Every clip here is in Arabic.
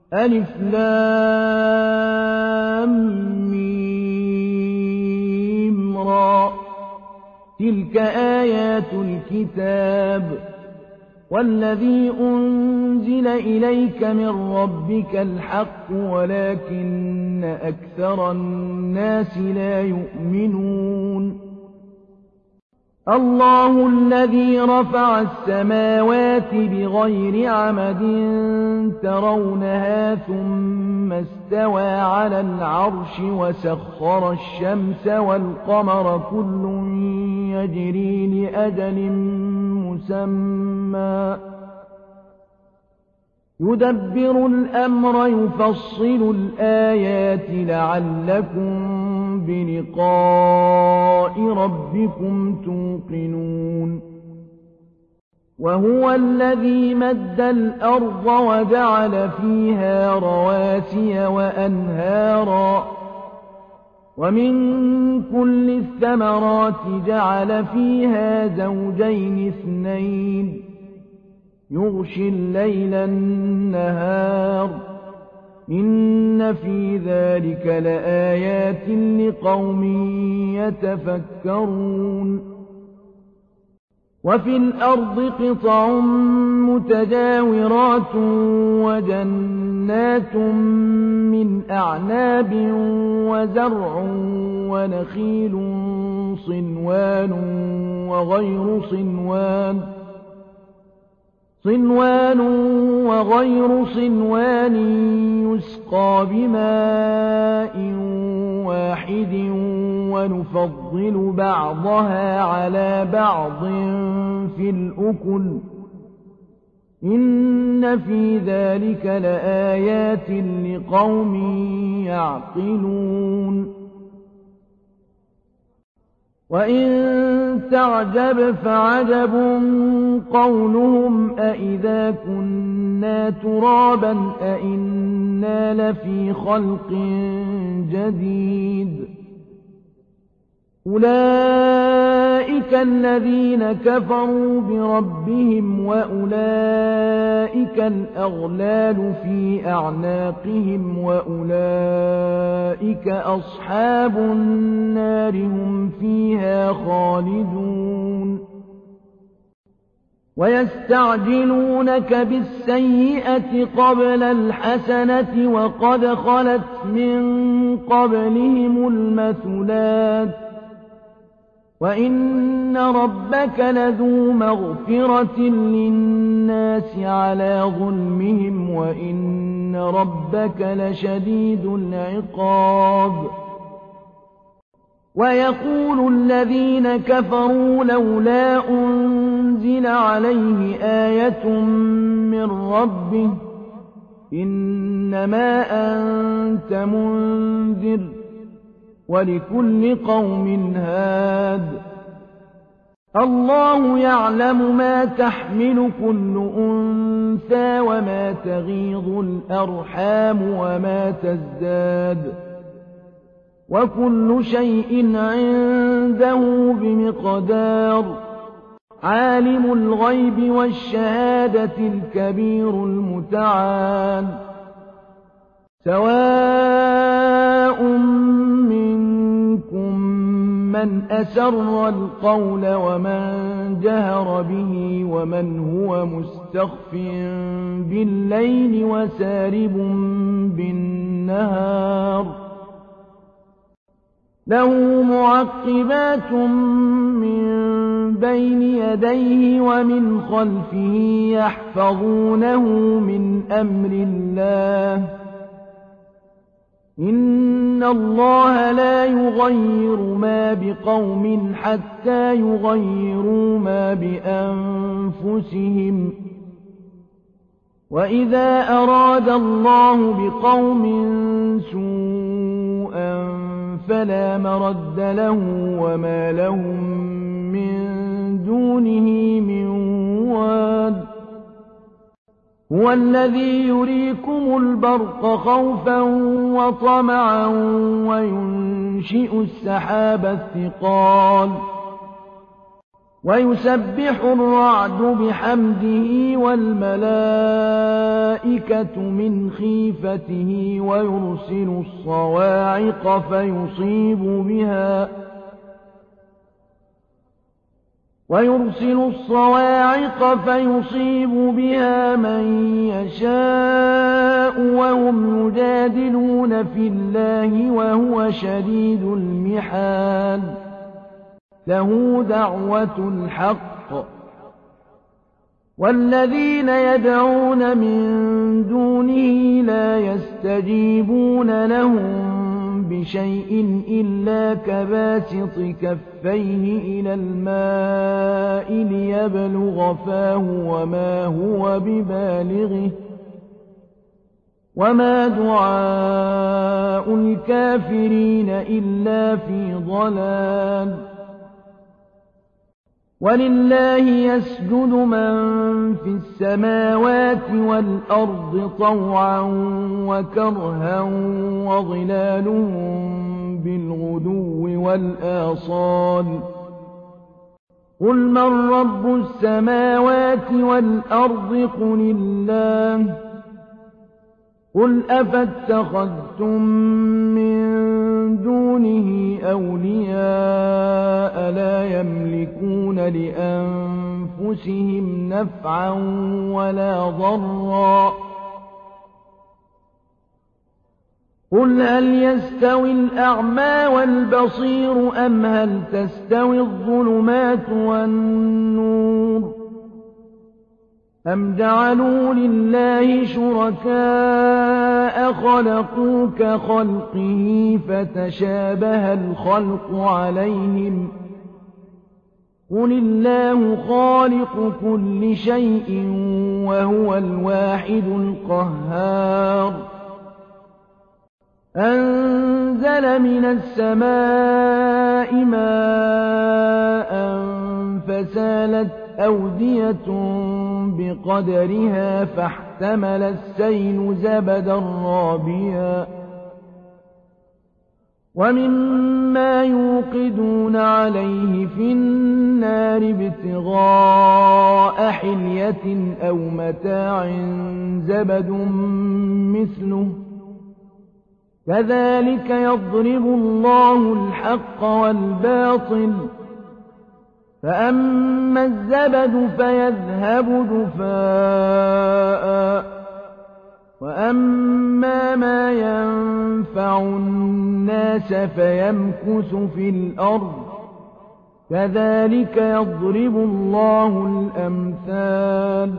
ألف لام ميم را تلك آيات الكتاب والذي أنزل إليك من ربك الحق ولكن أكثر الناس لا يؤمنون الله الذي رفع السماوات بغير عمد ترونها ثم استوى على العرش وسخر الشمس والقمر كل يجري لأجل مسمى يدبر الأمر يفصل الآيات لعلكم بلقاء ربكم توقنون وهو الذي مد الأرض وجعل فيها رواسي وأنهارا ومن كل الثمرات جعل فيها زوجين اثنين يغشي الليل النهار إن في ذلك لآيات لقوم يتفكرون وفي الأرض قطع متجاورات وجنات من أعناب وزرع ونخيل صنوان وغير صنوان يسقى بماء واحد ونفضل بعضها على بعض في الأكل إن في ذلك لآيات لقوم يعقلون وإن تعجب فعجب قولهم أإذا كنا ترابا أإنا لفي خلق جديد أولئك الذين كفروا بربهم وأولئك الأغلال في أعناقهم وأولئك أصحاب النار هم فيها خالدون ويستعجلونك بالسيئة قبل الحسنة وقد خلت من قبلهم المثلات وإن ربك لذو مغفرة للناس على ظلمهم وإن ربك لشديد العقاب ويقول الذين كفروا لولا أنزل عليه آية من ربه إنما أنت منذر ولكل قوم هاد الله يعلم ما تحمل كل أنثى وما تغيض الأرحام وما تزداد وكل شيء عنده بمقدار عالم الغيب والشهادة الكبير المتعال سواء منكم من أسر القول ومن جهر به ومن هو مستخف بالليل وسارب بالنهار له معقبات من بين يديه ومن خلفه يحفظونه من أمر الله إن الله لا يغير ما بقوم حتى يغيروا ما بأنفسهم وإذا أراد الله بقوم سوءا فلا مرد له وما لهم من دونه من واد هو الذي يريكم البرق خوفا وطمعا وينشئ السحاب الثقال ويسبح الرعد بحمده والملائكة من خيفته ويرسل الصواعق فيصيب بها من يشاء وهم يجادلون في الله وهو شديد المحال له دعوة الحق والذين يدعون من دونه لا يستجيبون لهم بشيء إلا كباسط كفيه إلى الماء ليبلغ فاه وما هو ببالغه وما دعاء الكافرين إلا في ضلال ولله يسجد من في السماوات والأرض طوعا وكرها وظلالهم بالغدو والآصال قل من رب السماوات والأرض قل الله قل أفاتخذتم من دونه أولياء لا يملكون لأنفسهم نفعا ولا ضرا قل هل يستوي الأعمى والبصير أم هل تستوي الظلمات والنور أم جعلوا لله شركاء خلقوا كخلقه فتشابه الخلق عليهم قل الله خالق كل شيء وهو الواحد القهار أنزل من السماء ماء فسالت أودية بقدرها فاحتمل السيل زبدا رابيا ومما يوقدون عليه في النار ابتغاء حلية أو متاع زبد مثله كذلك يضرب الله الحق والباطل فأما الزبد فيذهب جفاء وأما ما ينفع الناس فيمكث في الأرض كذلك يضرب الله الأمثال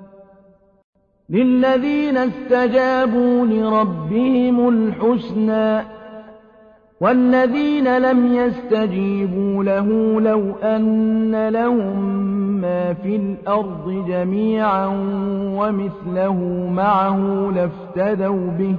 للذين استجابوا لربهم الحسنى والذين لم يستجيبوا له لو أن لهم ما في الأرض جميعا ومثله معه لافتدوا به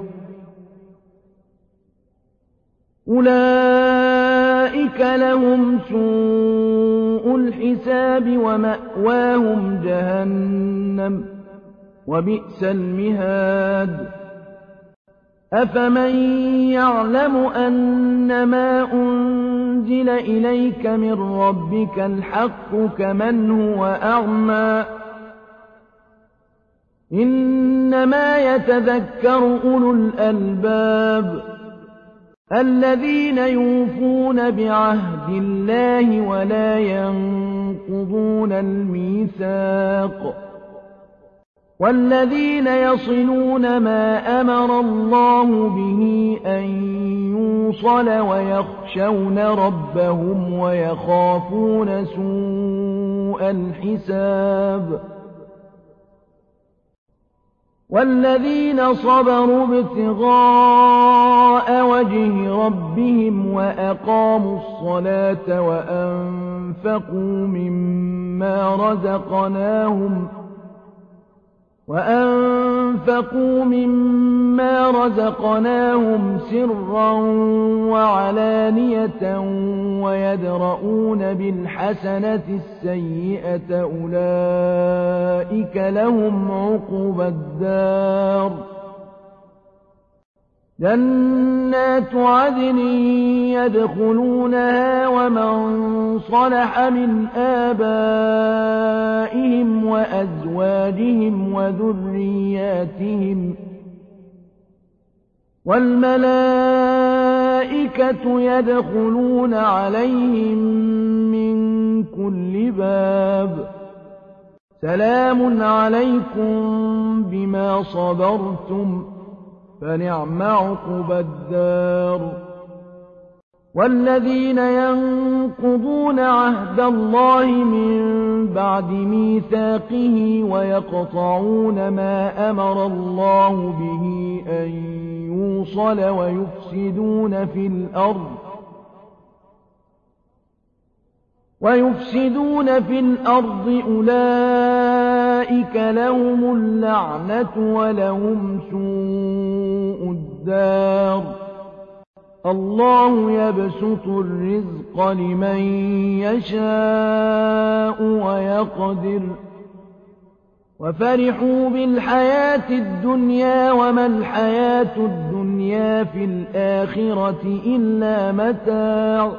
أولئك لهم سوء الحساب ومأواهم جهنم وبئس المهاد أفمن يعلم أنما أنزل إليك من ربك الحق كمن هو أعمى إنما يتذكر أولو الألباب الذين يوفون بعهد الله ولا ينقضون الميثاق والذين يصلون ما أمر الله به أن يوصل ويخشون ربهم ويخافون سوء الحساب والذين صبروا ابتغاء وجه ربهم وأقاموا الصلاة وأنفقوا مما رزقناهم سرا وعلانية ويدرؤون بالحسنة السيئة أولئك لهم عقبى الدار جنات عدن يدخلونها ومن صلح من آبائهم وأزواجهم وذرياتهم والملائكة يدخلون عليهم من كل باب سلام عليكم بما صبرتم فنعم عقبى الدار والذين ينقضون عهد الله من بعد ميثاقه ويقطعون ما أمر الله به أن يوصل ويفسدون في الأرض أولئك لهم اللعنة ولهم سوء الدار الله يبسط الرزق لمن يشاء ويقدر وفرحوا بالحياة الدنيا وما الحياة الدنيا في الآخرة إلا متاع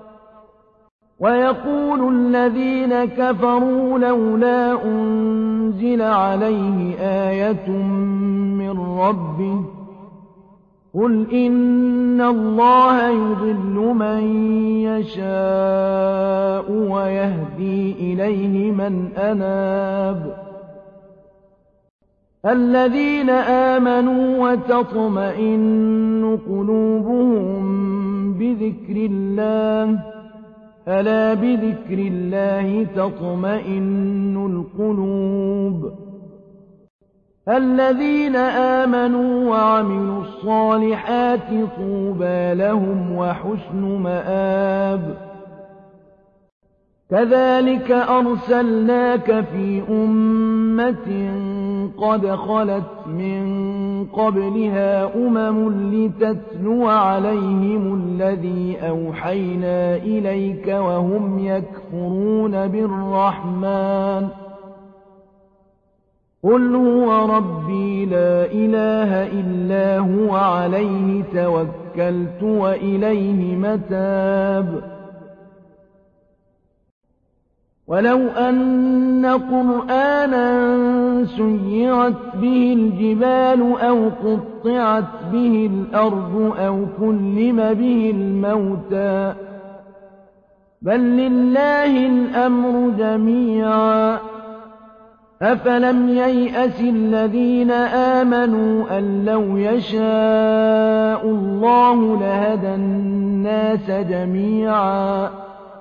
ويقول الذين كفروا لولا أنزل عليه آية من ربه قل إن الله يضل من يشاء ويهدي إليه من أناب الذين آمنوا وتطمئن قلوبهم بذكر الله ألا بذكر الله تطمئن القلوب الذين آمنوا وعملوا الصالحات طوبى لهم وحسن مآب كذلك أرسلناك في أمة قد خلت من قبلها لتتلو عليهم الذي أوحينا إليك وهم يكفرون بالرحمن قل هو ربي لا إله إلا هو عليه توكلت وإليه متاب ولو أن قرآنا سيرت به الجبال أو قطعت به الأرض أو كلم به الموتى بل لله الأمر جميعا أفلم ييأس الذين آمنوا أن لو يشاء الله لهدى الناس جميعا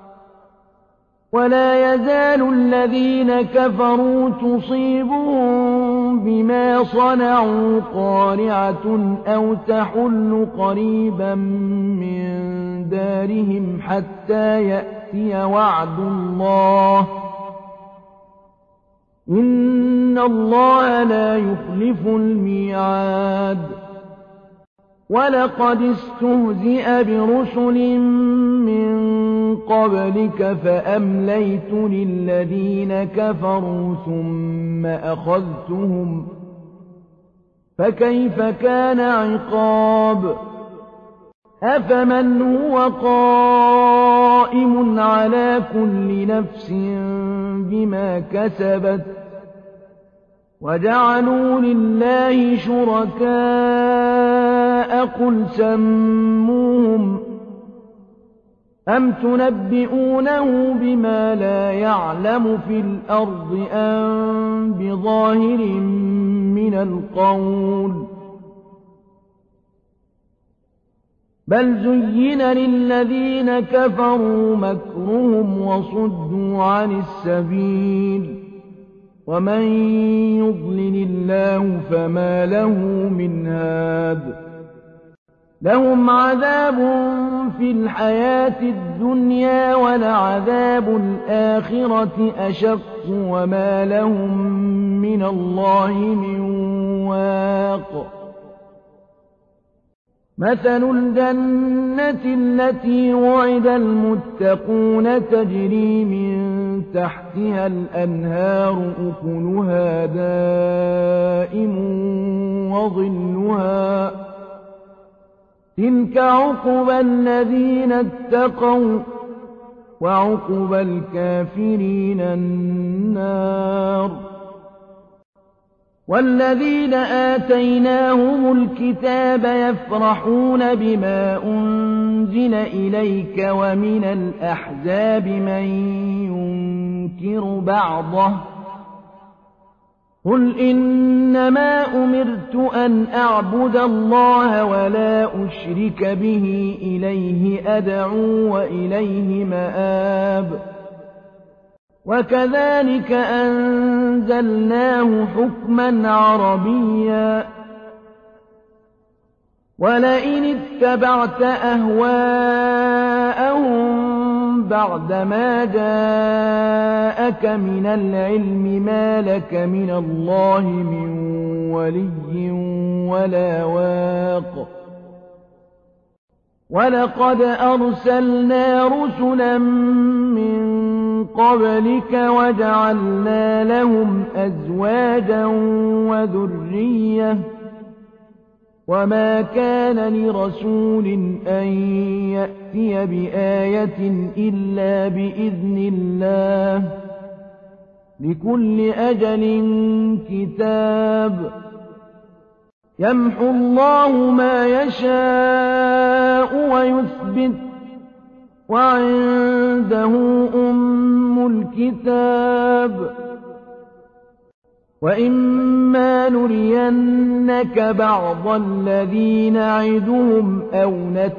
ولا يزال الذين كفروا تصيبهم بما صنعوا قارعة أو تحل قريبا من دارهم حتى يأتي وعد الله إن الله لا يخلف الميعاد ولقد استهزئ برسل من قبلك فأمليت للذين كفروا ثم أخذتهم فكيف كان عقاب أفمن هو قائم على كل نفس بما كسبت وجعلوا لله شركاء قل سموهم أم تنبئونه بما لا يعلم في الأرض أم بظاهر من القول بل زين للذين كفروا مكرهم وصدوا عن السبيل ومن يضلل الله فما له من هاد لهم عذاب في الحياة الدنيا ولعذاب الآخرة أشق وما لهم من الله من واق مثل الجنة التي وعد المتقون تجري من تحتها الأنهار أكلها دائم وظلها تلك عقبى الذين اتقوا، وعقبى الكافرين النار. والذين آتيناهم الكتاب يفرحون بما أنزل إليك ومن الأحزاب من ينكر بعضه، قل إنما أمرت أن أعبد الله ولا أشرك به إليه أدعو وإليه مآب. وكذلك أنزلناه حكما عربيا. ولئن اتبعت أهواءهم بعدما جاءك من العلم ما لك من الله من ولي ولا واق. ولقد أرسلنا رسلا من قبلك وجعلنا لهم أزواجا وذرية، وما كان لرسول أن يأتي بآية إلا بإذن الله، لكل أجل كتاب. يمحو الله ما يشاء ويثبت، وعنده أم الكتاب. وإما نرينك بعض الذي نعدهم أو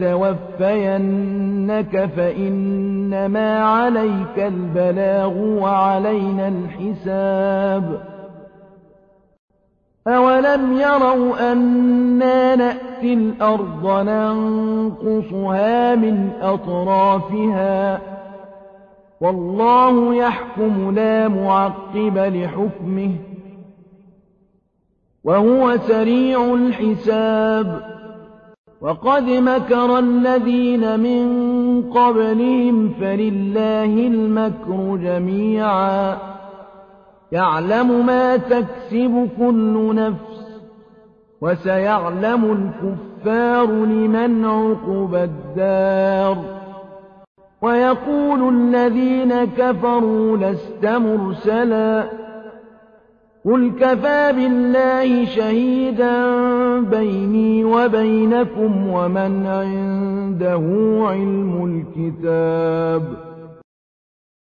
نتوفينك فإنما عليك البلاغ وعلينا الحساب. أولم يروا أنا نأتي الأرض ننقصها من أطرافها، والله يحكم لا معقب لحكمه، وهو سريع الحساب. وقد مكر الذين من قبلهم فلله المكر جميعا، يعلم ما تكسب كل نفس، وسيعلم الكفار لمن عقبى الدار. ويقول الذين كفروا لست مرسلا، قل كفى بالله شهيدا بيني وبينكم ومن عنده علم الكتاب.